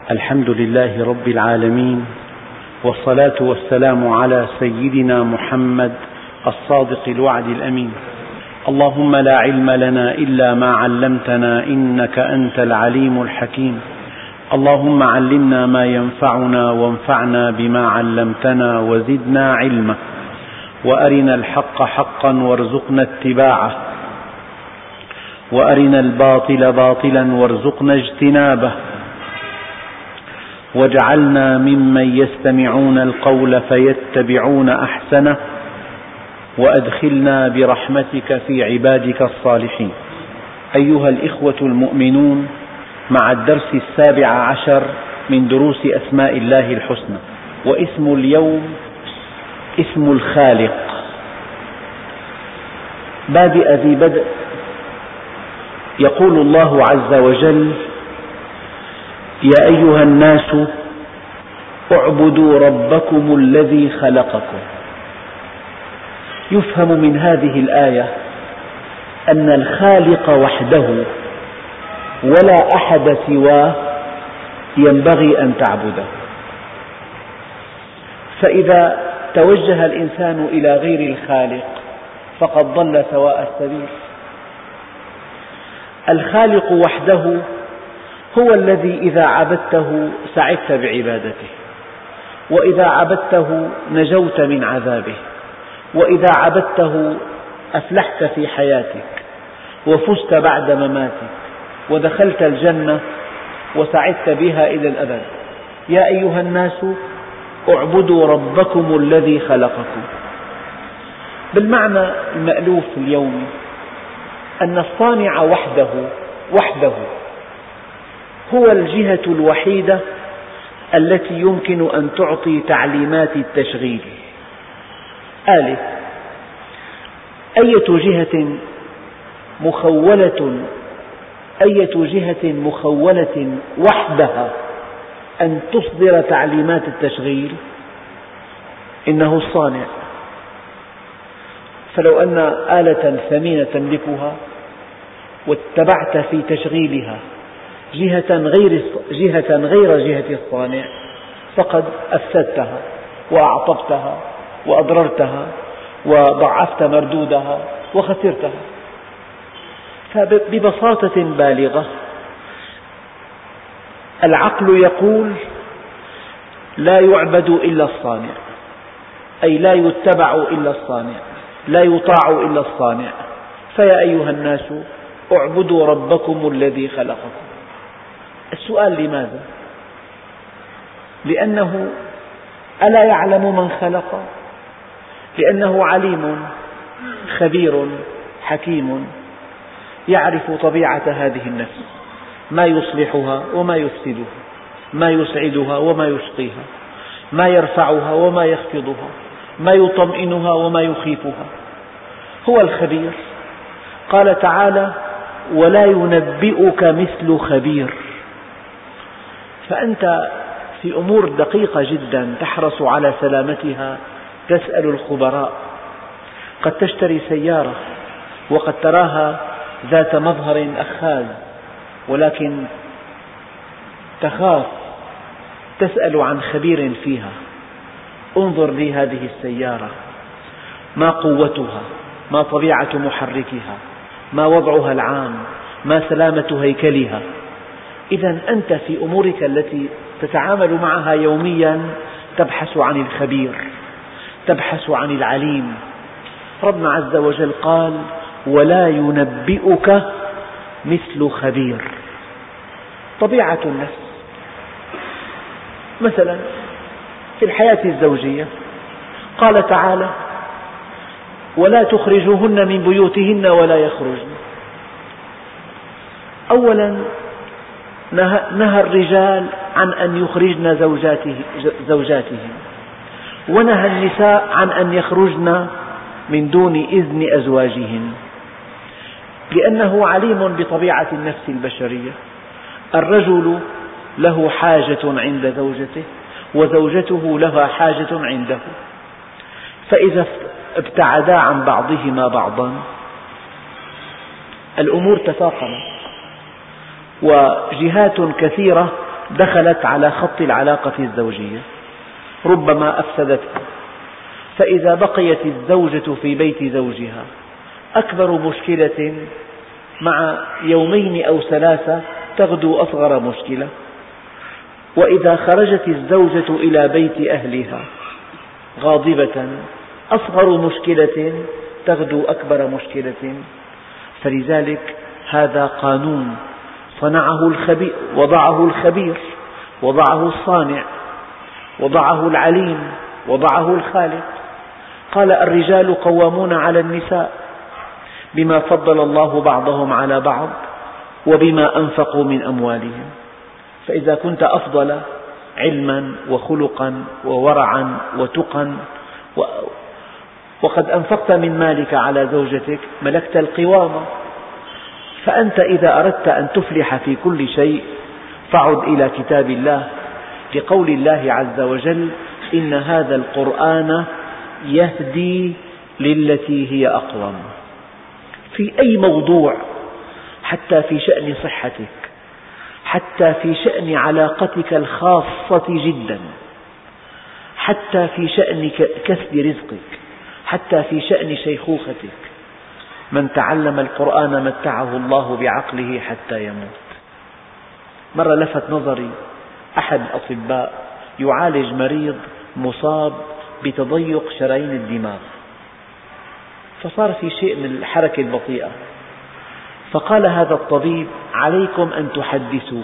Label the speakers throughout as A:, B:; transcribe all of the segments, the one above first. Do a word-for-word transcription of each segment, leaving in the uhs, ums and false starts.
A: الحمد لله رب العالمين، والصلاة والسلام على سيدنا محمد الصادق الوعد الأمين. اللهم لا علم لنا إلا ما علمتنا إنك أنت العليم الحكيم. اللهم علمنا ما ينفعنا وانفعنا بما علمتنا وزدنا علما، وأرنا الحق حقا وارزقنا اتباعه، وأرنا الباطل باطلا وارزقنا اجتنابه، واجعلنا ممن يستمعون القول فيتبعون أحسنه، وأدخلنا برحمتك في عبادك الصالحين. أيها الإخوة المؤمنون، مع الدرس السابع عشر من دروس أسماء الله الحسنى، واسم اليوم اسم الخالق. بادئ ذي بدء، يقول الله عز وجل: يا أيها الناس اعبدوا ربكم الذي خلقكم. يفهم من هذه الآية أن الخالق وحده ولا أحد سواه ينبغي أن تعبده، فإذا توجه الإنسان إلى غير الخالق فقد ضل سواء السبيل. الخالق وحده هو الذي إذا عبدته سعدت بعبادته، وإذا عبدته نجوت من عذابه، وإذا عبدته أفلحت في حياتك وفزت بعد مماتك ودخلت الجنة وسعدت بها إلى الأبد. يا أيها الناس اعبدوا ربكم الذي خلقكم. بالمعنى المألوف اليومي أن الصانع وحده وحده هو الجهة الوحيدة التي يمكن أن تعطي تعليمات التشغيل. آلة أية جهة مخولة أية جهة مخولة وحدها أن تصدر تعليمات التشغيل؟ إنه الصانع. فلو أن آلة ثمينة تملكها واتبعت في تشغيلها جهة غير جهة غير جهة الصانع فقد أفسدتها وأعطبتها وأضررتها وضعفت مردودها وخسرتها. فببساطة بالغة العقل يقول: لا يعبد إلا الصانع، أي لا يتبع إلا الصانع، لا يطاع إلا الصانع. فيا أيها الناس اعبدوا ربكم الذي خلقكم. السؤال: لماذا؟ لأنه ألا يعلم من خلق؟ لأنه عليم خبير حكيم، يعرف طبيعة هذه النفس، ما يصلحها وما يفسدها، ما يسعدها وما يشقيها، ما يرفعها وما يخفضها، ما يطمئنها وما يخيفها. هو الخبير. قال تعالى: ولا ينبئك مثل خبير. فأنت في أمور دقيقة جدا تحرص على سلامتها تسأل الخبراء. قد تشتري سيارة وقد تراها ذات مظهر أخاذ، ولكن تخاف تسأل عن خبير فيها: انظر لي هذه السيارة، ما قوتها، ما طبيعة محركها، ما وضعها العام، ما سلامة هيكلها. إذن أنت في أمورك التي تتعامل معها يوميا تبحث عن الخبير، تبحث عن العليم. ربنا عز وجل قال: ولا ينبئك مثل خبير. طبيعة النفس مثلا في الحياة الزوجية قال تعالى: ولا تخرجوهن من بيوتهن ولا يخرجن. أولا نهى الرجال عن أن يخرجن زوجاتهم، ونهى النساء عن أن يخرجن من دون إذن أزواجهن، لأنه عليم بطبيعة النفس البشرية. الرجل له حاجة عند زوجته، وزوجته لها حاجة عنده، فإذا ابتعدا عن بعضهما بعضا الأمور تفاقمت، وجهات كثيرة دخلت على خط العلاقة الزوجية، ربما أفسدتها. فإذا بقيت الزوجة في بيت زوجها أكبر مشكلة مع يومين أو ثلاثة تغدو أصغر مشكلة، وإذا خرجت الزوجة إلى بيت أهلها غاضبة أصغر مشكلة تغدو أكبر مشكلة. فلذلك هذا قانون صنعه الخبير، وضعه الخبير، وضعه الصانع، وضعه العليم، وضعه الخالق. قال: الرجال قوامون على النساء بما فضل الله بعضهم على بعض وبما أنفقوا من أموالهم. فإذا كنت أفضل علما وخلقا وورعا وتقا وقد أنفقت من مالك على زوجتك ملكت القوامة. فأنت إذا أردت أن تفلح في كل شيء فعد إلى كتاب الله، لقول الله عز وجل: إن هذا القرآن يهدي للتي هي أقوم. في أي موضوع، حتى في شأن صحتك، حتى في شأن علاقتك الخاصة جدا، حتى في شأن كسب رزقك، حتى في شأن شيخوختك، من تعلم القرآن متعه الله بعقله حتى يموت. مرة لفت نظري أحد الأطباء يعالج مريض مصاب بتضيق شرايين الدماغ، فصار في شيء من الحركة البطيئة، فقال هذا الطبيب: عليكم أن تحدثوه.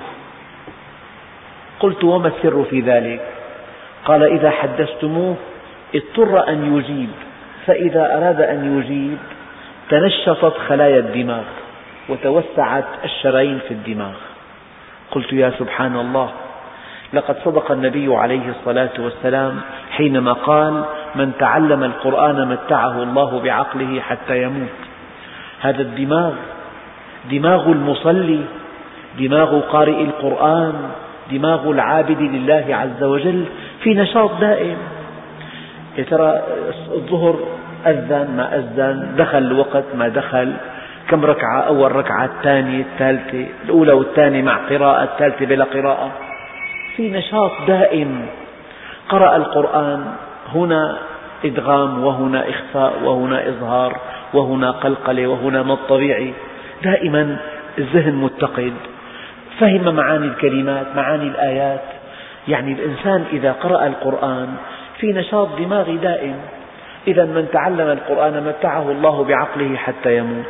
A: قلت: وما السر في ذلك؟ قال: إذا حدثتموه اضطر أن يجيب، فإذا أراد أن يجيب تنشطت خلايا الدماغ وتوسعت الشرايين في الدماغ. قلت: يا سبحان الله، لقد صدق النبي عليه الصلاة والسلام حينما قال: من تعلم القرآن متعه الله بعقله حتى يموت. هذا الدماغ دماغ المصلي، دماغ قارئ القرآن، دماغ العابد لله عز وجل في نشاط دائم. يا ترى الظهر أذن ما أذن، دخل الوقت ما دخل، كم ركعة، أول ركعة، الثانية، الثالثة، الأولى والثانية مع قراءة، الثالثة بلا قراءة، في نشاط دائم. قرأ القرآن، هنا إدغام وهنا إخفاء وهنا إظهار وهنا قلقلة وهنا مد طبيعي، دائما الذهن متقد، فهم معاني الكلمات، معاني الآيات. يعني الإنسان إذا قرأ القرآن في نشاط دماغي دائم. إذا من تعلم القرآن متعه الله بعقله حتى يموت.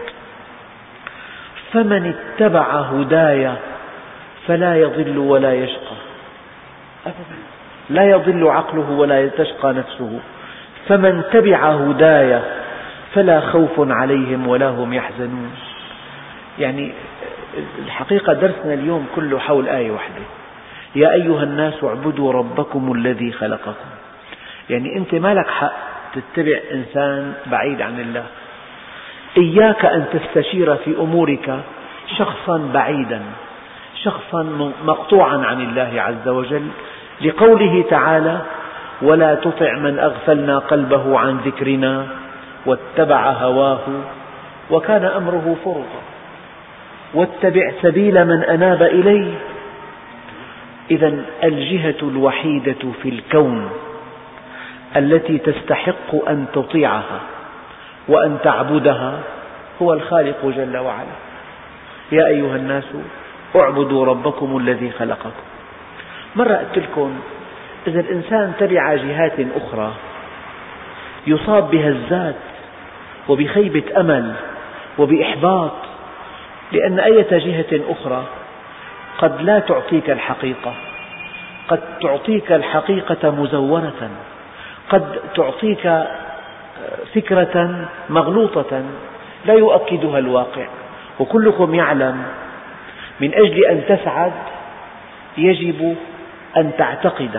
A: فمن اتبع هداي فلا يضل ولا يشقى أبدا، لا يضل عقله ولا تشقى نفسه. فمن تبع هداي فلا خوف عليهم ولا هم يحزنون. يعني الحقيقة درسنا اليوم كله حول آية واحدة: يا أيها الناس اعبدوا ربكم الذي خلقكم. يعني أنت ما لك حق تتبع إنسان بعيد عن الله. إياك أن تستشير في أمورك شخصا بعيدا، شخصا مقطوعا عن الله عز وجل، لقوله تعالى: ولا تطع من أغفلنا قلبه عن ذكرنا واتبع هواه وكان أمره فرطا واتبع سبيل من أناب إلي. إذا الجهة الوحيدة في الكون التي تستحق أن تطيعها وأن تعبدها هو الخالق جل وعلا. يا أيها الناس اعبدوا ربكم الذي خلقكم. مرة قلت لكم إذا الإنسان تبع جهات أخرى يصاب بهزات وبخيبة أمل وبإحباط، لأن أي جهة أخرى قد لا تعطيك الحقيقة، قد تعطيك الحقيقة مزورة، قد تعطيك فكرة مغلوطة لا يؤكدها الواقع. وكلكم يعلم من أجل أن تسعد يجب أن تعتقد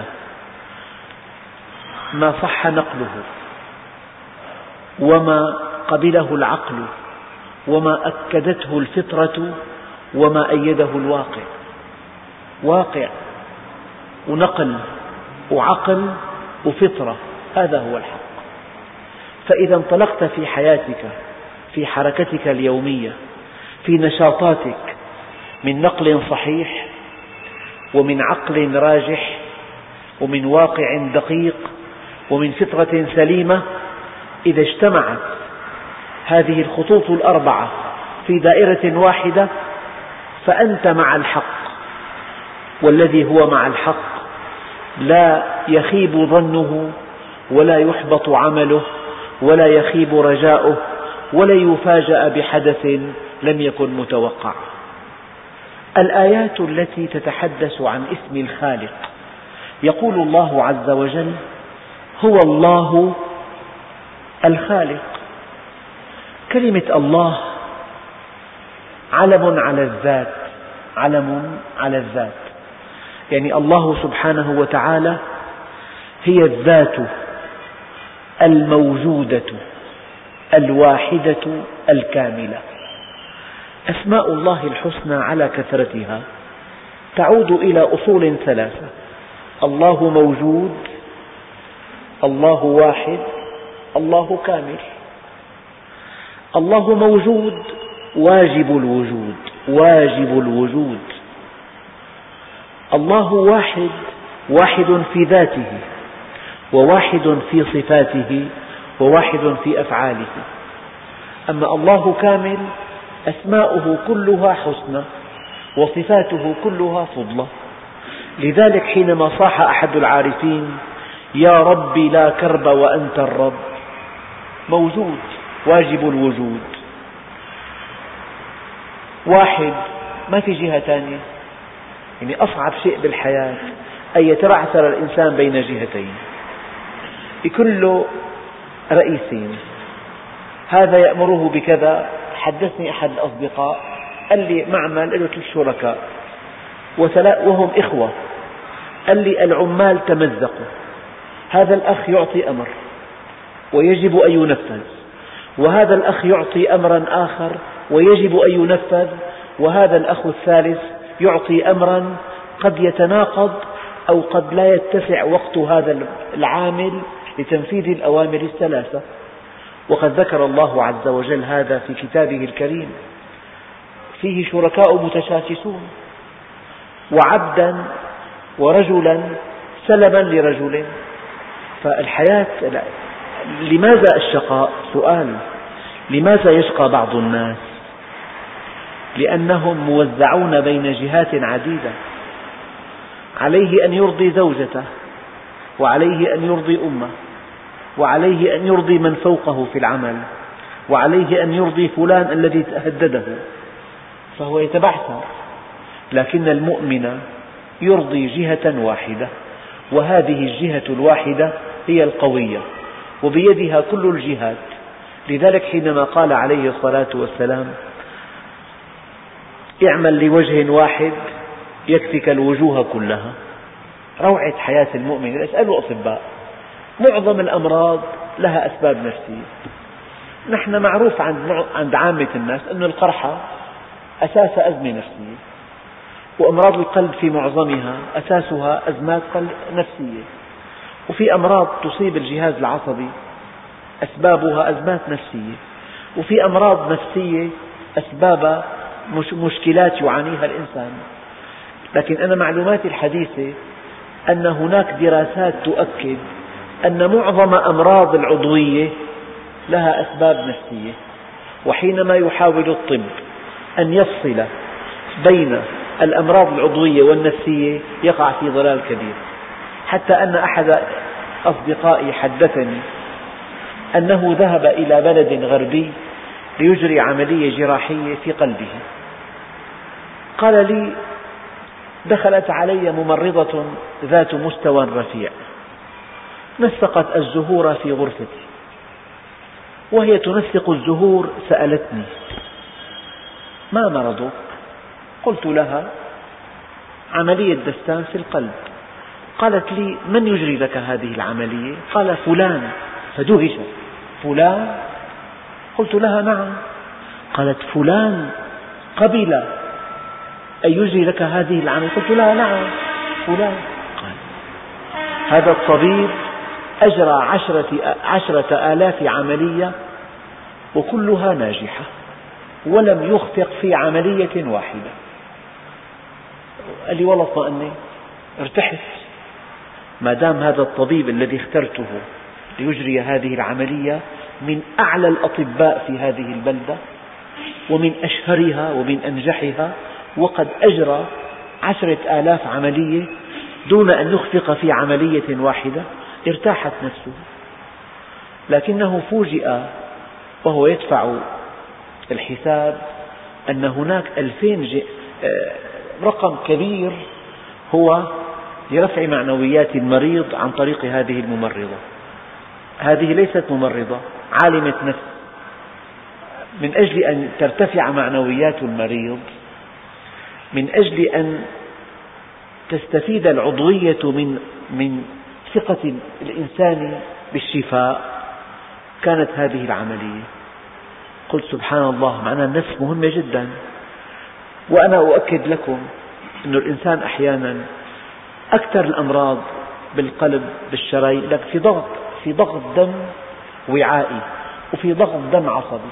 A: ما صح نقله وما قبله العقل وما أكدته الفطرة وما أيده الواقع. واقع ونقل وعقل وفطرة، هذا هو الحق. فإذا انطلقت في حياتك، في حركتك اليومية، في نشاطاتك من نقل صحيح، ومن عقل راجح ومن واقع دقيق ومن فطرة سليمة، إذا اجتمعت هذه الخطوط الأربعة في دائرة واحدة فأنت مع الحق، والذي هو مع الحق لا يخيب ظنه ولا يحبط عمله ولا يخيب رجاؤه ولا يفاجأ بحدث لم يكن متوقع. الآيات التي تتحدث عن اسم الخالق، يقول الله عز وجل: هو الله الخالق. كلمة الله علم على الذات، علم على الذات، يعني الله سبحانه وتعالى هي الذات الموجودة الواحدة الكاملة. أسماء الله الحسنى على كثرتها تعود إلى أصول ثلاثة: الله موجود، الله واحد، الله كامل. الله موجود واجب الوجود، واجب الوجود. الله واحد، واحد في ذاته، وواحد في صفاته، وواحد في أفعاله. أما الله كامل أسماؤه كلها حسنى وصفاته كلها فضلى. لذلك حينما صاح أحد العارفين: يا ربي لا كرب وأنت الرب، موجود واجب الوجود، واحد، ما في جهة ثانية. يعني أصعب شيء بالحياة أن يتبعثر الإنسان بين جهتين، يكون له رئيسين، هذا يأمره بكذا. حدثني أحد الأصدقاء قال لي معمل له ثلاث شركاء وهم إخوة، قال لي العمال تمزقوا، هذا الأخ يعطي أمر ويجب أن ينفذ، وهذا الأخ يعطي أمرا آخر ويجب أن ينفذ، وهذا الأخ الثالث يعطي أمرا قد يتناقض أو قد لا يتسع وقت هذا العامل لتنفيذ الأوامر الثلاثة. وقد ذكر الله عز وجل هذا في كتابه الكريم: فيه شركاء متشاكسون، وعبدا ورجلا سلما لرجل. فالحياة، لماذا الشقاء؟ سؤال. لماذا يشقى بعض الناس؟ لأنهم موزعون بين جهات عديدة، عليه أن يرضي زوجته، وعليه أن يرضي أمه، وعليه أن يرضي من فوقه في العمل، وعليه أن يرضي فلان الذي هدده، فهو يتبعثر. لكن المؤمن يرضي جهة واحدة، وهذه الجهة الواحدة هي القوية، وبيدها كل الجهات. لذلك حينما قال عليه الصلاة والسلام: اعمل لوجه واحد يكفك الوجوه كلها، روعة حياة المؤمن. اسألوا أطباء، معظم الأمراض لها أسباب نفسية. نحن معروف عند عامة الناس أن القرحة أساس أزمة نفسية، وأمراض القلب في معظمها أساسها أزمات نفسية، وفي أمراض تصيب الجهاز العصبي أسبابها أزمات نفسية، وفي أمراض نفسية أسباب مشكلات يعانيها الإنسان. لكن أنا معلوماتي الحديثة أن هناك دراسات تؤكد أن معظم أمراض العضوية لها أسباب نفسية. وحينما يحاول الطب أن يفصل بين الأمراض العضوية والنفسية يقع في ضلال كبير. حتى أن أحد أصدقائي حدثني أنه ذهب إلى بلد غربي ليجري عملية جراحية في قلبه. قال لي: دخلت علي ممرضة ذات مستوى رفيع، نسقت الزهور في غرفتي، وهي تنسق الزهور سألتني: ما مرضك؟ قلت لها: عملية دستان في القلب. قالت لي: من يجري لك هذه العملية؟ قال: فلان. فدهشت: فلان؟ قلت لها: نعم. قالت: فلان قبل أن يجري لك هذه العملية؟ قلت لها: نعم فلان. قال: هذا الطبيب أجرى عشرة, عشرة آلاف عملية وكلها ناجحة، ولم يخفق في عملية واحدة. قال لي والله اطمئني، ارتحت، ما دام هذا الطبيب الذي اخترته ليجري هذه العملية من أعلى الأطباء في هذه البلدة ومن أشهرها ومن أنجحها، وقد أجرى عشرة آلاف عملية دون أن يخفق في عملية واحدة، ارتاحت نفسه. لكنه فوجئ وهو يدفع الحساب أن هناك ألفين رقم كبير هو لرفع معنويات المريض عن طريق هذه الممرضة. هذه ليست ممرضة، عالمة نفس. من أجل أن ترتفع معنويات المريض، من أجل أن تستفيد العضوية من من ثقة الإنسان بالشفاء، كانت هذه العملية. قلت سبحان الله، معنى النفس مهمة جدا. وأنا أؤكد لكم أن الإنسان أحيانا أكثر الأمراض بالقلب بالشرايين، لك في ضغط في ضغط دم وعائي وفي ضغط دم عصبي.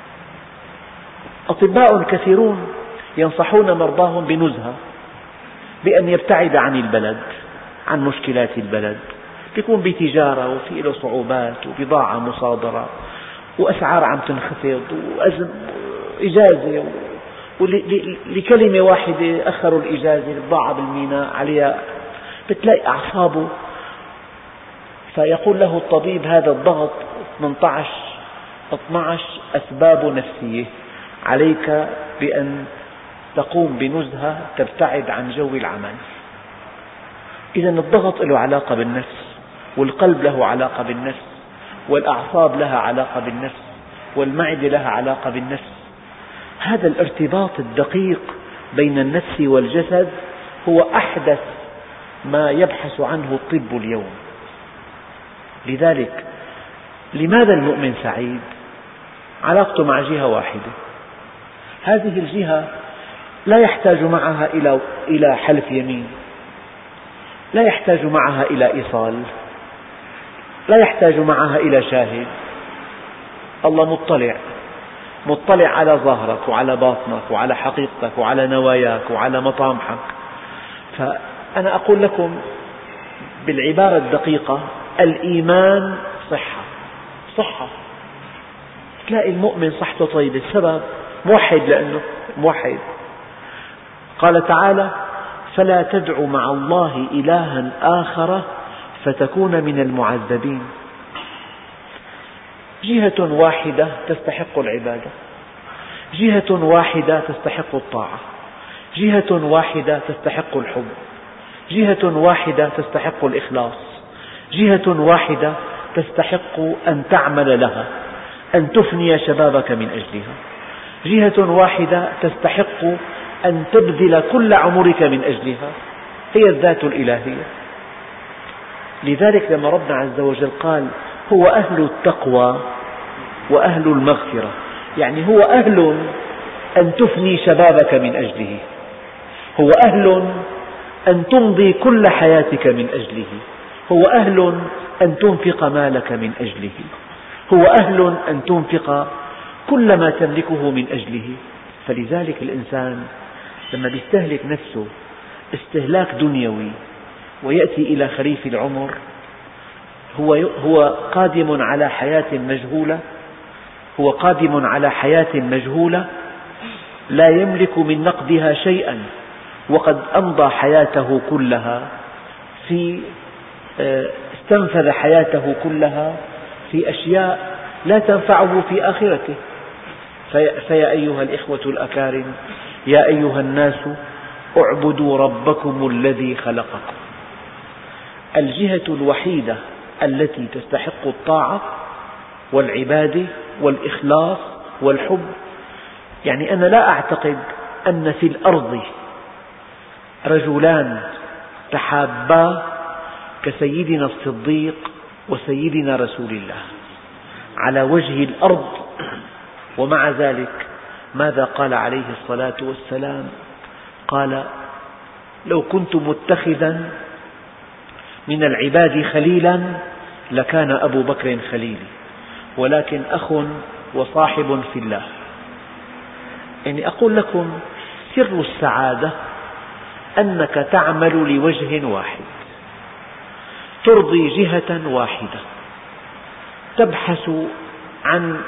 A: أطباء كثيرون ينصحون مرضاهم بنزهة، بأن يبتعد عن البلد، عن مشكلات البلد، يكون بتجارة وفي له صعوبات وبضاعة مصادرة وأسعار عم تنخفض وأزم إجازة، ولكلمة واحدة أخروا الإجازة، البضاعة بالميناء عليها، بتلاقي أعصابه. فيقول له الطبيب هذا الضغط ثمانية عشر أسباب نفسية، عليك بأن تقوم بنزهة تبتعد عن جو العمل. إذا الضغط له علاقة بالنفس، والقلب له علاقة بالنفس، والأعصاب لها علاقة بالنفس، والمعدة لها علاقة بالنفس. هذا الارتباط الدقيق بين النفس والجسد هو أحدث ما يبحث عنه الطب اليوم. لذلك لماذا المؤمن سعيد؟ علاقته مع جهة واحدة، هذه الجهة لا يحتاج معها إلى إلى حلف يمين، لا يحتاج معها إلى إيصال، لا يحتاج معها إلى شاهد. الله مطلع، مطلع على ظاهرك وعلى باطنك وعلى حقيقتك وعلى نواياك وعلى مطامحك. فأنا أقول لكم بالعبارة الدقيقة، الإيمان صحة. صحة، تلاقي المؤمن صحته طيبة، السبب موحد، لأنه موحد. قال تعالى: فلا تدع مع الله إلها آخر فتكون من المعذبين. جهة واحدة تستحق العبادة، جهة واحدة تستحق الطاعة، جهة واحدة تستحق الحب، جهة واحدة تستحق الإخلاص، جهة واحدة تستحق أن تعمل لها، أن تفني شبابك من أجلها، جهة واحدة تستحق أن تبذل كل عمرك من أجلها، هي الذات الإلهية. لذلك لما ربنا عز وجل قال: هو أهل التقوى وأهل المغفرة، يعني هو أهل أن تفني شبابك من أجله، هو أهل أن تمضي كل حياتك من أجله، هو أهل أن تنفق مالك من أجله، هو أهل أن تنفق كل ما تملكه من أجله. فلذلك الإنسان لما يستهلك نفسه استهلاك دنيوي ويأتي إلى خريف العمر، هو هو قادم على حياة مجهولة، هو قادم على حياة مجهولة لا يملك من نقدها شيئا، وقد أمضى حياته كلها في استنفذ حياته كلها في أشياء لا تنفعه في آخرته. فيا أيها الإخوة الأكارم، يا أيها الناس اعبدوا ربكم الذي خلقكم. الجهة الوحيدة التي تستحق الطاعة والعبادة والإخلاص والحب. يعني أنا لا أعتقد أن في الأرض رجلان تحابا كسيدنا الصديق وسيدنا رسول الله على وجه الأرض. ومع ذلك ماذا قال عليه الصلاة والسلام؟ قال: لو كنت متخذا من العباد خليلا لكان أبو بكر خليلي، ولكن أخ وصاحب في الله. يعني أقول لكم سر السعادة
B: أنك تعمل لوجه واحد، ترضي جهة واحدة، تبحث عن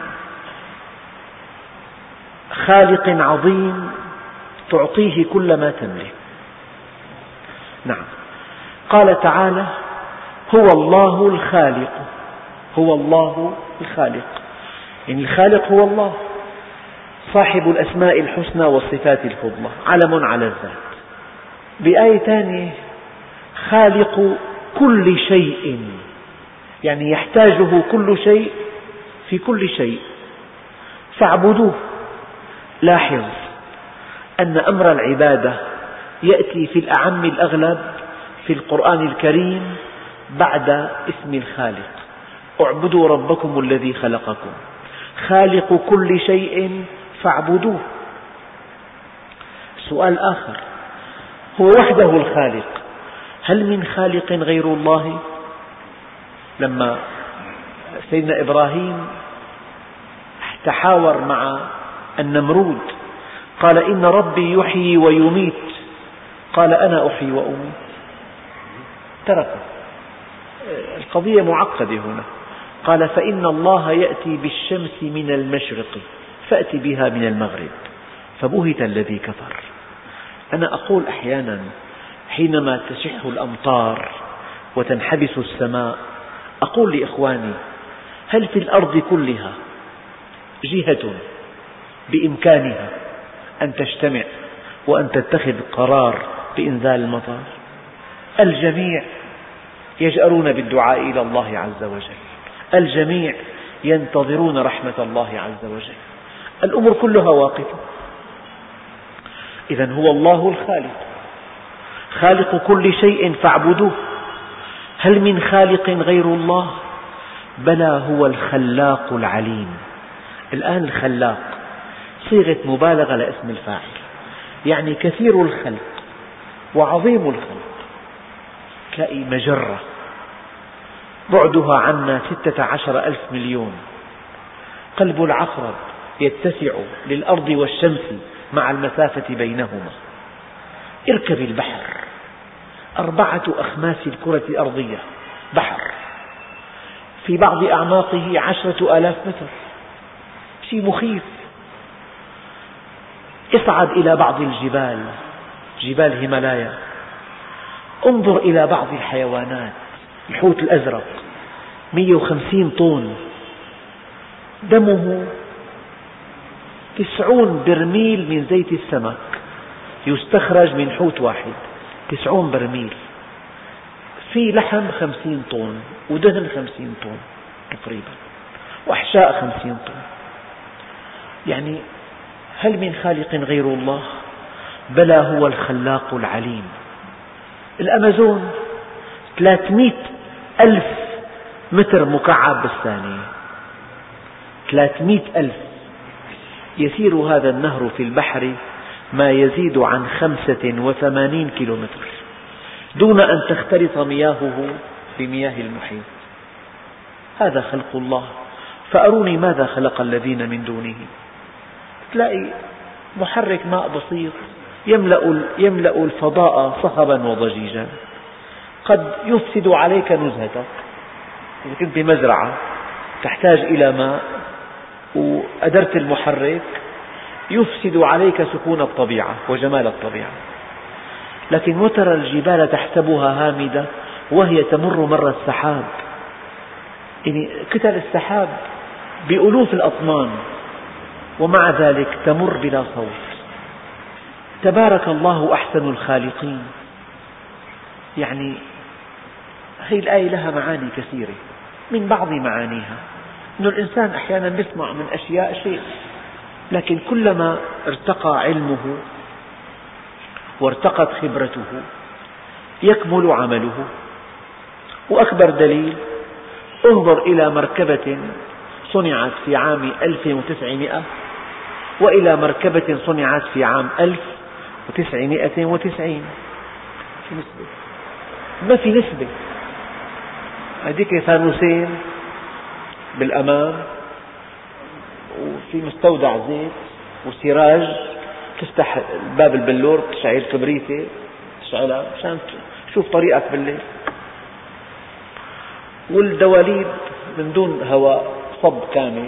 B: خالق عظيم تعطيه كل ما تملك. نعم، قال تعالى: هو الله الخالق. هو الله الخالق، يعني الخالق هو الله صاحب الأسماء الحسنى والصفات الفضلى، علم على الذات. بآية ثانية: خالق كل شيء، يعني يحتاجه كل شيء في كل شيء، فاعبدوه. لاحظ أن أمر العبادة يأتي في الأعم الأغلب في القرآن الكريم بعد اسم الخالق: اعبدوا ربكم الذي خلقكم، خالق كل شيء فاعبدوه. سؤال آخر: هو وحده الخالق، هل من خالق غير الله؟ لما سيدنا إبراهيم تحاور مع النمرود قال: إن ربي يحيي ويميت، قال: أنا أحيي وأميت. تركه، القضية معقدة هنا. قال: فإن الله يأتي بالشمس من المشرق فأت بها من المغرب، فبهت الذي كفر. أنا أقول أحيانا حينما تشح الأمطار وتنحبس السماء، أقول لإخواني: هل في الأرض كلها جهة بإمكانها أن تجتمع وأن تتخذ قرار بإنزال المطر؟ الجميع يجأرون بالدعاء إلى الله عز وجل، الجميع ينتظرون رحمة الله عز وجل، الأمور كلها واقفة. إذن هو الله الخالق، خالق كل شيء فاعبدوه. هل من خالق غير الله؟ بلى، هو الخلاق العليم. الآن الخلاق صيغة مبالغة لاسم الفاعل، يعني كثير الخلق وعظيم الخلق. تلاقي مجرة بعدها عنا ستة عشر ألف مليون، قلب العقرب يتسع للأرض والشمس مع المسافة بينهما. اركب البحر، أربعة أخماس الكرة الأرضية بحر، في بعض أعماقه عشرة آلاف متر، شيء مخيف. اصعد إلى بعض الجبال، جبال هيمالايا، انظر إلى بعض الحيوانات. الحوت الأزرق مئة وخمسين طن، دمه تسعون برميل من زيت السمك يستخرج من حوت واحد، تسعون برميل. في لحم خمسين طن ودهن خمسين طن تقريبا، وأحشاء خمسين طن. يعني هل من خالق غير الله؟ بلى، هو الخلاق العليم. الأمازون ثلاثمئة ألف متر مكعب بالثانية، ثلاثمئة ألف. يسير هذا النهر في البحر ما يزيد عن خمسة وثمانين كيلومتر دون أن تختلط مياهه بمياه المحيط. هذا خلق الله، فأروني ماذا خلق الذين من دونه. تلاقي محرك ماء بسيط يملأ, يملأ الفضاء صخبا وضجيجا، قد يفسد عليك نزهتك. إذا كنت بمزرعة تحتاج إلى ماء وأدرت المحرك يفسد عليك سكون الطبيعة وجمال الطبيعة. لكن وترى الجبال تحسبها هامدة وهي تمر مر السحاب، يعني كتل السحاب بألوف الأطنان ومع ذلك تمر بلا صوت. تبارك الله أحسن الخالقين. يعني هذه الآية لها معاني كثيرة. من بعض معانيها أن الإنسان أحيانا يسمع من أشياء شيء، لكن كلما ارتقى علمه وارتقت خبرته يكمل عمله. وأكبر دليل، انظر إلى مركبة صنعت في عام ألف وتسعمئة وإلى مركبة صنعت في عام ألف وتسعمئة وتسعين، في نسبة؟ ما في نسبة. هذيك فانوسين بالأمام وفي مستودع زيت وسراج، تفتح باب البلور تشعل كبريتة تشعلها مشان تشوف طريقك بالليل. والدواليب من دون هواء صب كامل،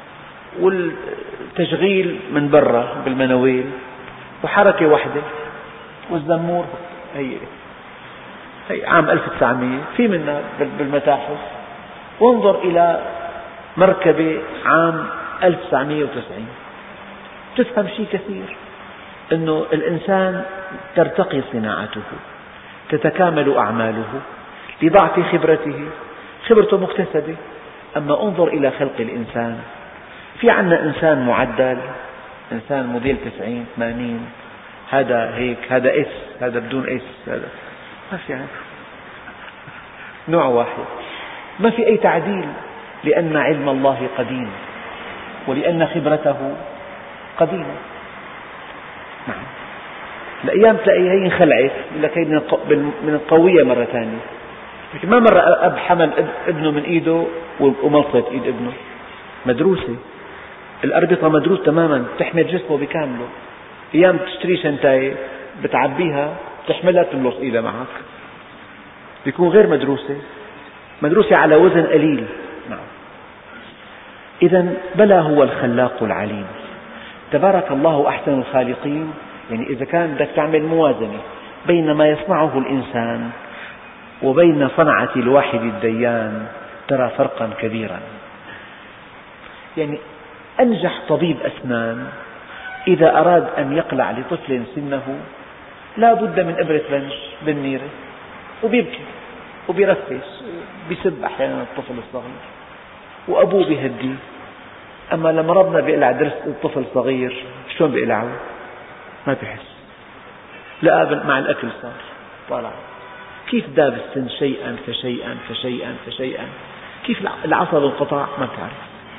B: والتشغيل من برا بالمنويل، وحركة واحدة. والزمور هي هي عام ألف وتسعمئة في منها بالمتاحف. وانظر إلى مركبة عام ألف وتسعمئة وتسعين تفهم شيء كثير، أنه الإنسان ترتقي صناعته، تتكامل أعماله لضعف خبرته، خبرته مكتسبة. أما انظر إلى خلق الإنسان، في عندنا إنسان معدل، إنسان موديل تسعين ثمانين، هذا هيك، هذا إس، هذا بدون إس، هذا ما في عنه نوع واحد، ما في أي تعديل، لأن علم الله قديم ولأن خبرته قديمة. نعم. الأيام تلاقي هي انخلعت، لك هي من القوية مرة ثانية. ما مرة أب حمل ابنه من إيده وملطت إيد ابنه، مدروسة، الأربطة مدروس تماما، تحمل جسمه بكامله. أيام تشتري شنطاية بتعبيها تحملها تملص إيدها معك، بيكون غير مدروسة، مدروسة على وزن قليل. نعم. إذن بلى هو الخلاق العليم، تبارك الله أحسن الخالقين. يعني إذا كان بدك تعمل موازنة بين ما يصنعه الإنسان وبين صنعة الواحد الديان ترى فرقا كبيرا. يعني أنجح طبيب أسنان إذا أراد أن يقلع لطفل سنه لا بد من إبرة بنج بالنيرة، وبيبكي وبيرفس، بيسب أحيانا الطفل الصغير وأبوه بيهديه. أما لما ربنا بيقلع درس الطفل صغير شلون بيقلعه؟ ما بيحس، لا مع الأكل صار طالع كيف داب السن شيئا فشيئا فشيئا فشيئا، كيف العصب انقطع ما بتعرف.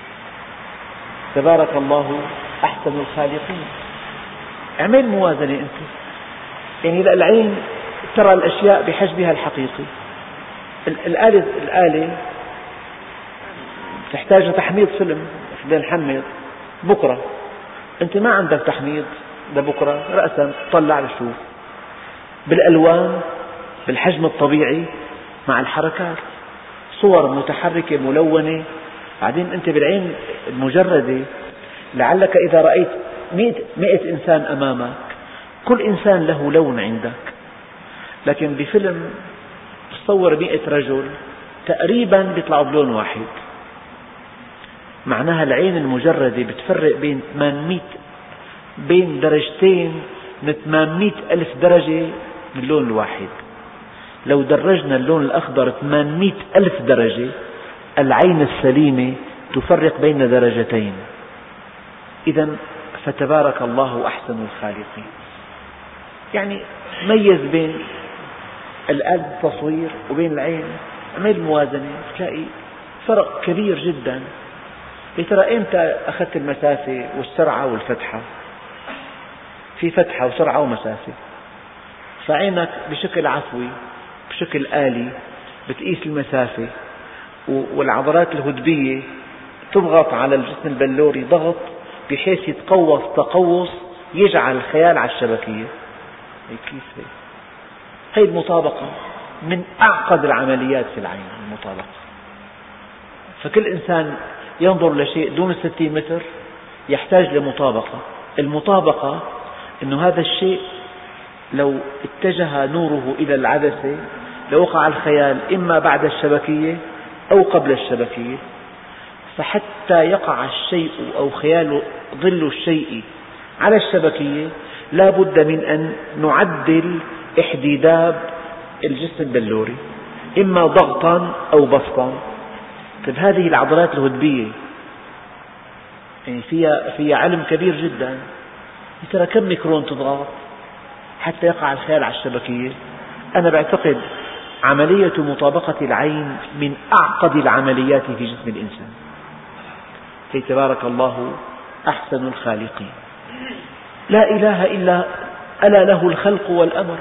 B: تبارك الله أحسن الخالقين. اعمل موازنة أنت، يعني العين ترى الأشياء بحجمها الحقيقي. الآلة الآلة تحتاج تحميض فيلم، بدنا نحمض بكرة، أنت ما عندك تحميض لبكرة، رأسا تطلع لشوف بالألوان بالحجم الطبيعي مع الحركات، صور متحركة ملونة. بعدين أنت بالعين المجردة لعلك إذا رأيت مئة إنسان أمامك كل إنسان له لون عندك، لكن بفيلم تصور مئة رجل تقريبا بيطلعوا بلون واحد. معناها العين المجردة بتفرق بين ثمانمئة بين درجتين من ثمانمئة ألف درجة من اللون الواحد. لو درجنا اللون الأخضر ثمانمئة ألف درجة، العين السليمة تفرق بين درجتين. إذن فتبارك الله أحسن الخالقين. يعني ميز بين الآلة التصوير وبين العين، عمل موازنة تلاقي فرق كبير جدا. ترى إمتى أخذت المسافة والسرعة والفتحة؟ في فتحة وسرعة ومسافة، فعينك بشكل عفوي بشكل آلي بتقيس المسافة، والعضلات الهدبية تضغط على الجسم البلوري ضغط بحيث يتقوس تقوس يجعل الخيال على الشبكية. كيف هي؟ هي المطابقة من أعقد العمليات في العين، المطابقة. فكل إنسان ينظر لشيء دون ستين متر يحتاج لمطابقة. المطابقة أنه هذا الشيء لو اتجه نوره إلى العدسة لوقع الخيال إما بعد الشبكية أو قبل الشبكية. فحتى يقع الشيء أو خيال ظل الشيء على الشبكية لا بد من أن نعدل احتداب الجسم البلوري، إما ضغطا أو بسطا. طيب هذه العضلات الهدبية يعني فيها, فيها علم كبير جدا. ترى كم ميكرون تضغط حتى يقع الخيال على الشبكية؟ أنا بعتقد عملية مطابقة العين من أعقد العمليات في جسم الإنسان. كي تبارك الله أحسن الخالقين. لا إله إلا ألا له الخلق والأمر.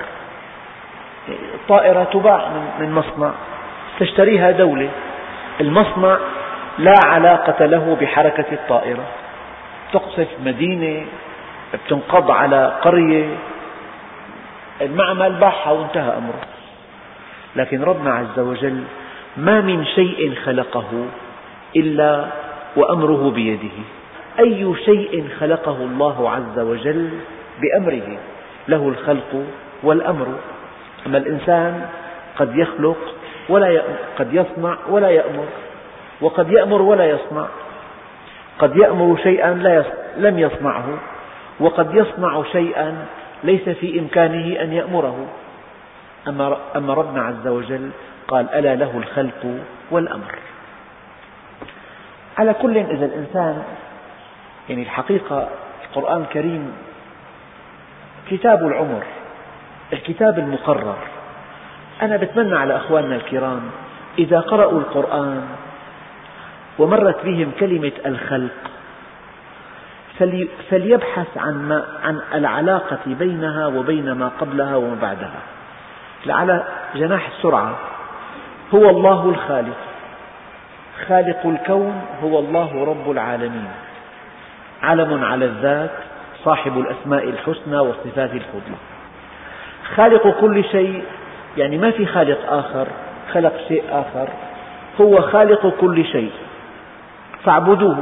B: الطائرة تباع من مصنع تشتريها دولة، المصنع لا علاقة له بحركة الطائرة، تقصف مدينة، بتنقض على قرية، المعمل باعها وانتهى أمره. لكن ربنا عز وجل ما من شيء خلقه إلا وأمره بيده. أي شيء خلقه الله عز وجل بأمره، له الخلق والأمر. أما الإنسان قد يخلق ولا قد يصنع ولا يأمر، وقد يأمر ولا يصنع، قد يأمر شيئا لا لم يصنعه، وقد يصنع شيئا ليس في إمكانه أن يأمره. أما ربنا عز وجل قال ألا له الخلق والأمر. على كل، إذا الإنسان يعني الحقيقة القرآن الكريم كتاب العمر، الكتاب المقرر. أنا بتمنى على أخواننا الكرام إذا قرأوا القرآن ومرت بهم كلمة الخلق فليبحث عن, ما عن العلاقة بينها وبين ما قبلها وما بعدها. على جناح السرعة، هو الله الخالق، خالق الكون هو الله رب العالمين، علم على الذات، صاحب الأسماء الحسنى والصفات الفضلى. خالق كل شيء، يعني ما في خالق آخر خلق شيء آخر، هو خالق كل شيء فاعبدوه.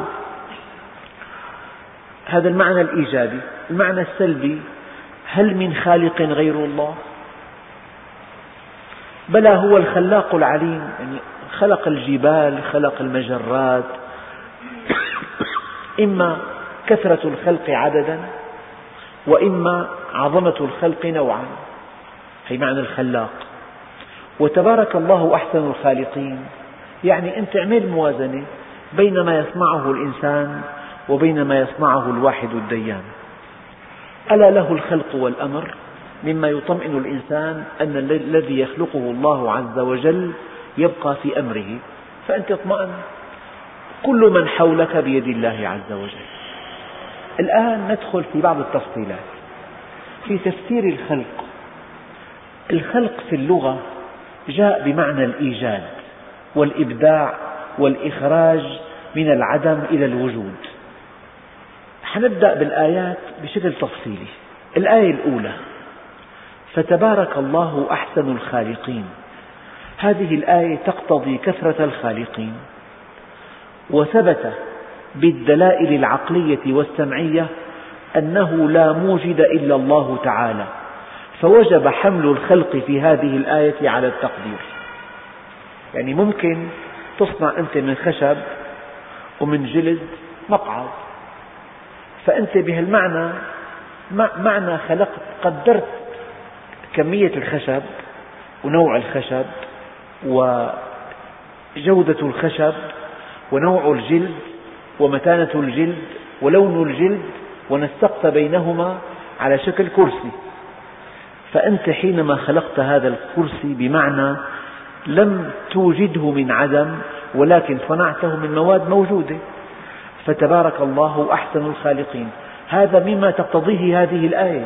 B: هذا المعنى الإيجابي. المعنى السلبي، هل من خالق غير الله؟ بلى، هو الخلاق العليم، يعني خلق الجبال، خلق المجرات، إما كثرة الخلق عددا وإما عظمة الخلق نوعا، هي معنى الخلاق. وتبارك الله أحسن الخالقين، يعني أنت اعمل موازنة بين ما يصنعه الإنسان وبين ما يصنعه الواحد الديان. ألا له الخلق والأمر، مما يطمئن الإنسان أن الذي يخلقه الله عز وجل يبقى في أمره، فأنت اطمئن. كل من حولك بيد الله عز وجل. الآن ندخل في بعض التفصيلات في تفسير الخلق. الخلق في اللغة جاء بمعنى الإيجاد والإبداع والإخراج من العدم إلى الوجود. سنبدأ بالآيات بشكل تفصيلي. الآية الأولى: فتبارك الله أحسن الخالقين. هذه الآية تقتضي كثرة الخالقين، وثبت بالدلائل العقلية والسمعية أنه لا موجد إلا الله تعالى، فوجب حمل الخلق في هذه الآية على التقدير. يعني ممكن تصنع أنت من خشب ومن جلد مقعد، فأنت بهالمعنى معنى خلقت، قدرت كمية الخشب ونوع الخشب وجودة الخشب ونوع الجلد ومتانة الجلد ولون الجلد، ونسقت بينهما على شكل كرسي. فأنت حينما خلقت هذا الكرسي بمعنى لم توجده من عدم، ولكن صنعته من مواد موجودة. فتبارك الله أحسن الخالقين، هذا مما تقتضيه هذه الآية.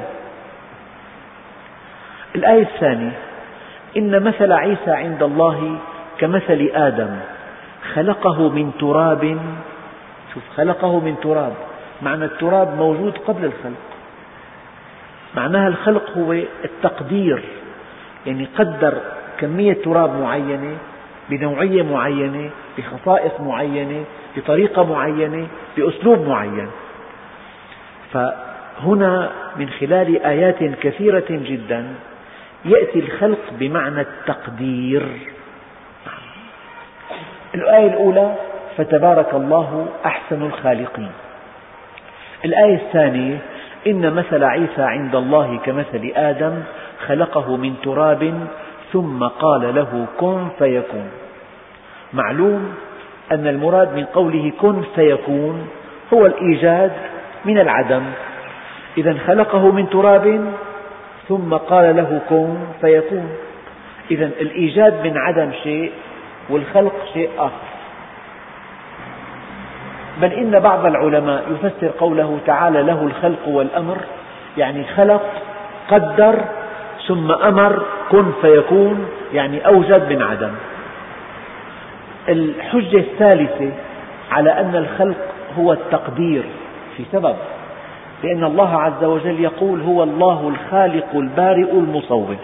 B: الآية الثانية: إن مثل عيسى عند الله كمثل آدم خلقه من تراب. شوف، خلقه من تراب، معنى التراب موجود قبل الخلق. معناها الخلق هو التقدير، يعني قدر كمية تراب معينة بنوعية معينة بخصائص معينة بطريقة معينة بأسلوب معين. فهنا من خلال آيات كثيرة جدا يأتي الخلق بمعنى التقدير. الآية الأولى: فتبارك الله أحسن الخالقين. الآية الثانية: إن مثل عيسى عند الله كمثل آدم خلقه من تراب ثم قال له كن فيكون. معلوم أن المراد من قوله كن فيكون هو الإيجاد من العدم. إذا خلقه من تراب ثم قال له كن فيكون. إذا الإيجاد من عدم شيء والخلق شيء آخر. بل إن بعض العلماء يفسر قوله تعالى له الخلق والأمر، يعني خلق قدر ثم أمر كن فيكون، يعني أوجد من عدم. الحجة الثالثة على أن الخلق هو التقدير في سبب، لأن الله عز وجل يقول هو الله الخالق البارئ المصور.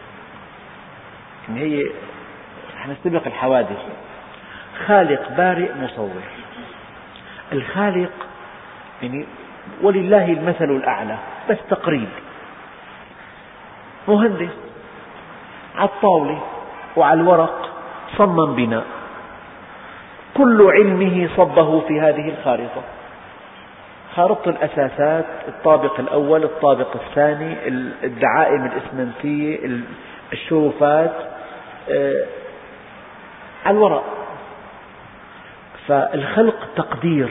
B: يعني هي نستبق الحوادث، خالق بارئ مصور. الخالق يعني ولله المثل الأعلى، بس تقريب. مهندس على الطاولة وعلى الورق صمم بناء، كل علمه صبه في هذه الخارطة، خارطة الأساسات، الطابق الأول، الطابق الثاني، الدعائم الإسمنتية، الشرفات، على الورق. فالخلق تقدير،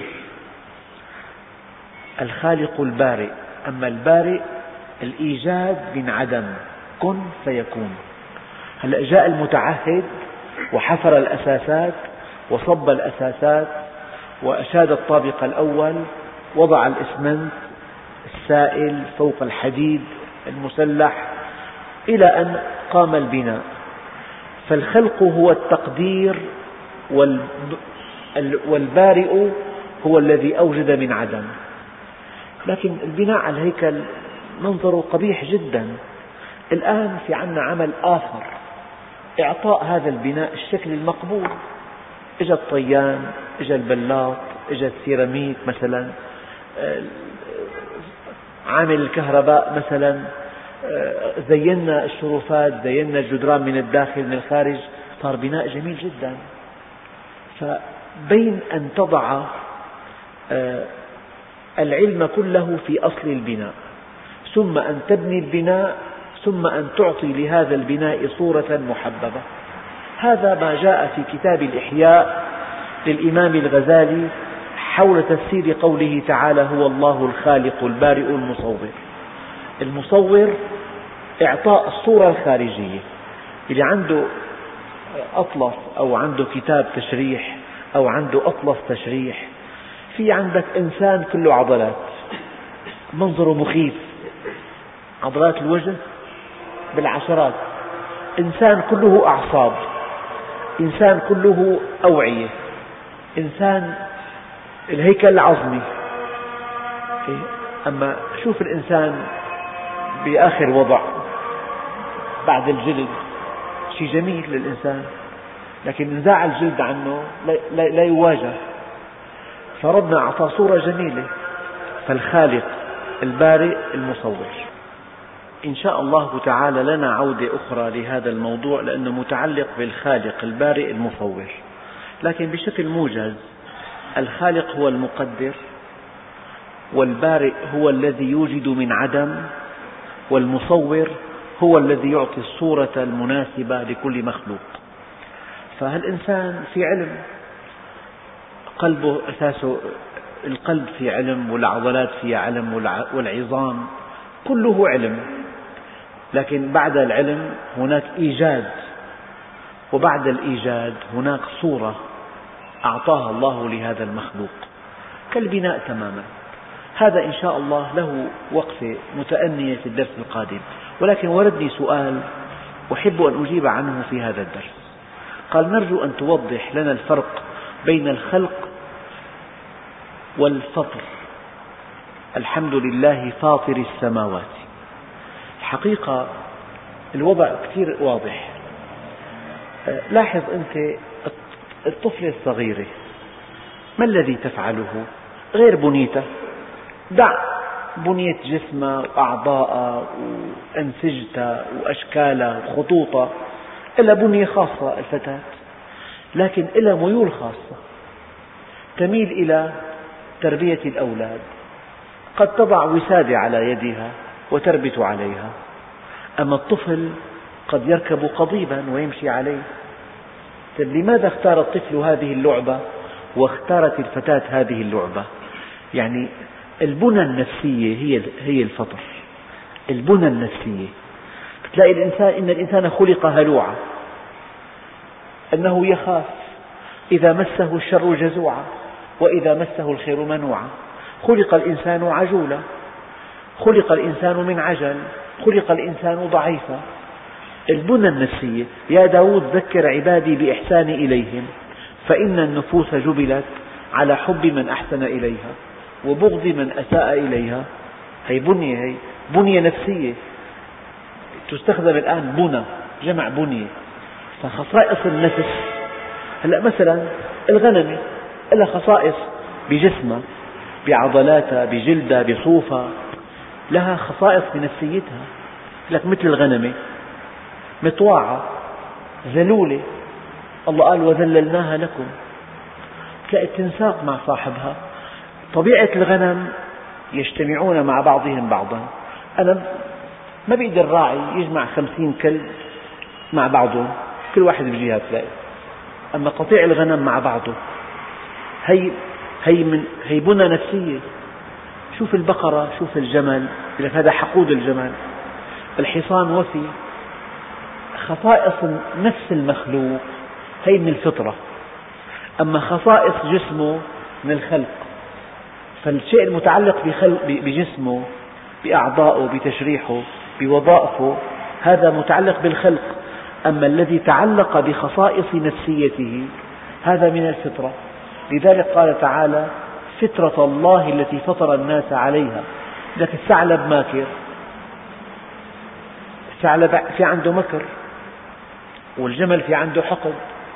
B: الخالق البارئ. أما البارئ الإيجاد من عدم، كن فيكون. هلأ جاء المتعهد وحفر الأساسات وصب الأساسات وأشاد الطابق الأول، وضع الإسمنت السائل فوق الحديد المسلح إلى أن قام البناء. فالخلق هو التقدير، والبارئ هو الذي أوجد من عدم. لكن البناء على الهيكل منظره قبيح جدا. الآن في عنا عمل آخر، إعطاء هذا البناء الشكل المقبول. إجا الطيان، إجا البلاط، إجا السيراميك مثلا، عامل الكهرباء مثلا، زينا الشرفات، زينا الجدران من الداخل من الخارج، صار بناء جميل جدا. فبين أن تضع العلم كله في أصل البناء، ثم أن تبني البناء، ثم أن تعطي لهذا البناء صورة محببة. هذا ما جاء في كتاب الإحياء للإمام الغزالي حول تفسير قوله تعالى هو الله الخالق البارئ المصور. المصور إعطاء الصورة الخارجية. اللي عنده أطلس أو عنده كتاب تشريح أو عنده أطلس تشريح، في عندك إنسان كله عضلات، منظره مخيف، عضلات الوجه بالعشرات، إنسان كله أعصاب، إنسان كله أوعية، إنسان الهيكل العظمي. أما شوف الإنسان بآخر وضع بعد الجلد، شيء جميل للإنسان، لكن انزاع الجلد عنه لا يواجه. فربنا أعطى صورة جميلة. فالخالق البارئ المصور. إن شاء الله تعالى لنا عودة أخرى لهذا الموضوع، لأنه متعلق بالخالق البارئ المصور، لكن بشكل موجز. الخالق هو المقدر، والبارئ هو الذي يوجد من عدم، والمصور هو الذي يعطي الصورة المناسبة لكل مخلوق. فهالإنسان في علم، قلبه أساسه القلب في علم، والعضلات فيها علم، والعظام كله علم. لكن بعد العلم هناك إيجاد، وبعد الإيجاد هناك صورة أعطاها الله لهذا المخلوق، كالبناء تماما. هذا إن شاء الله له وقفة متأنية في الدرس القادم، ولكن وردني سؤال أحب أن أجيب عنه في هذا الدرس. قال: نرجو أن توضح لنا الفرق بين الخلق والفطر. الحمد لله فاطر السماوات. الحقيقة الوضع كثير واضح. لاحظ أنت الطفلة الصغيرة ما الذي تفعله غير بنيته؟ دع بنية جسمها وأعضاءها وأنسجتها وأشكالها وخطوطها، إلا بنية خاصة الفتاة، لكن إلى ميول خاصة تميل إلى تربية الأولاد. قد تضع وسادة على يدها وتربت عليها، أما الطفل قد يركب قضيبا ويمشي عليه. لماذا اختار الطفل هذه اللعبة واختارت الفتاة هذه اللعبة؟ يعني البنى النفسية هي هي الفطر. البنى النفسية تلاقي الإنسان إن الإنسان خلق هلوعا، أنه يخاف، إذا مسه الشر جزوعا، وإذا مسه الخير منوعا. خلق الإنسان عجولا، خلق الإنسان من عجل، خلق الإنسان ضعيفا. البنى النفسية: يا داود ذكر عبادي بإحساني إليهم، فإن النفوس جبلت على حب من أحسن إليها وبغض من أساء إليها. هي بنية، هي بنية نفسية تستخدم الآن، بنى جمع بنية. فخصائص النفس، هلأ مثلا الغنمة لها خصائص بجسمها، بعضلاتها، بجلدها، بصوفها، لها خصائص بنفسيتها. لك مثل الغنمة مطواعة ذلولة، الله قال وذللناها لكم، تلاقي تنساق مع صاحبها. طبيعة الغنم يجتمعون مع بعضهم بعضا. أنا ما بيقدر راعي يجمع خمسين كلب مع بعضهم، كل واحد بجهة تلاقي، أما قطيع الغنم مع بعضه. هي هي من هي بنى نفسية. شوف البقرة، شوف الجمل، هذا حقود الجمل، الحصان وفي. خصائص نفس المخلوق هي من الفطرة، أما خصائص جسمه من الخلق. فالشيء المتعلق بجسمه، بأعضائه، بتشريحه، بوظائفه، هذا متعلق بالخلق. أما الذي تعلق بخصائص نفسيته هذا من الفطرة. لذلك قال تعالى فطرة الله التي فطر الناس عليها. لك الثعلب ماكر، الثعلب في عنده مكر، والجمل في عنده حقد،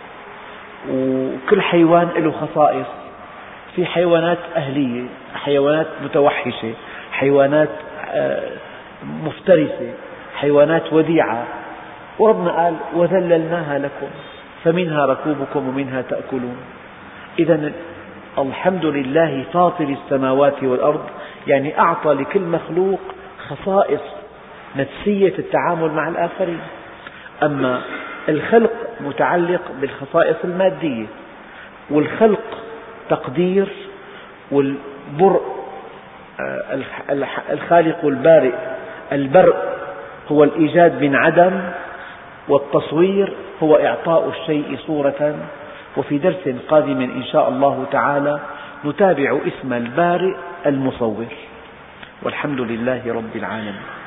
B: وكل حيوان له خصائص. في حيوانات أهلية، حيوانات متوحشة، حيوانات مفترسة، حيوانات وديعة، وربنا قال وذللناها لكم فمنها ركوبكم ومنها تأكلون. إذا الحمد لله فاطر السماوات والأرض، يعني أعطى لكل مخلوق خصائص نفسية التعامل مع الآخرين. أما الخلق متعلق بالخصائص المادية، والخلق تقدير، والبرء الخالق البارئ. البرء هو الإيجاد من عدم، والتصوير هو إعطاء الشيء صورة. وفي درس قادم إن شاء الله تعالى نتابع اسم البارئ المصور، والحمد لله رب العالمين.